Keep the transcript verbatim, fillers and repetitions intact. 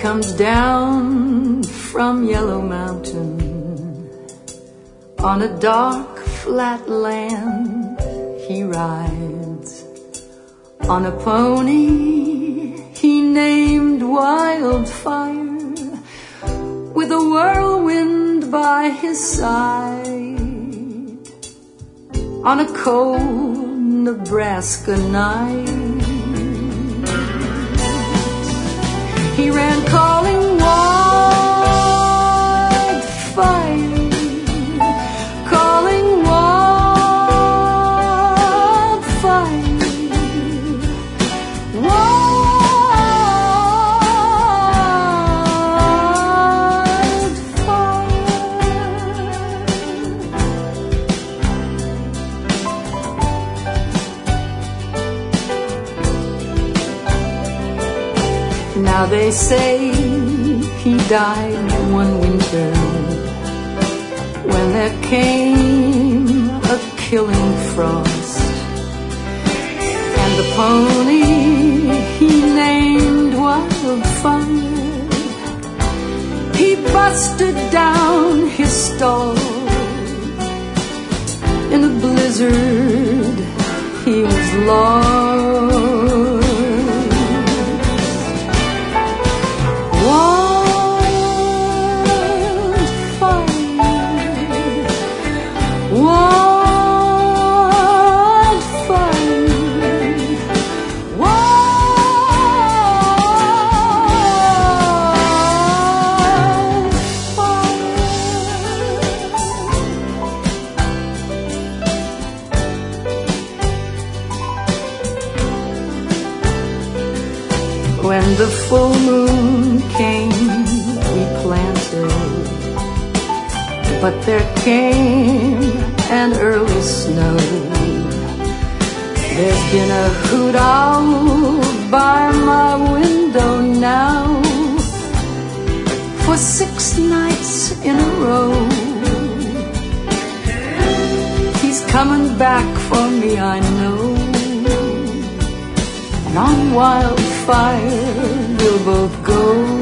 comes down from Yellow Mountain on a dark flat land. He rides on a pony he named Wildfire, with a whirlwind by his side on a cold Nebraska night. He ran calling wildfire, calling wildfire, Now they say he died one winter when there came a killing frost, and the pony he named Wildfire, he busted down his stall. In a blizzard he was lost. When the full moon came, we planted, but there came an early snow. There's been a hoot owl by my window now for six nights in a row. He's coming back for me, I know, and on Wildfire we'll both go.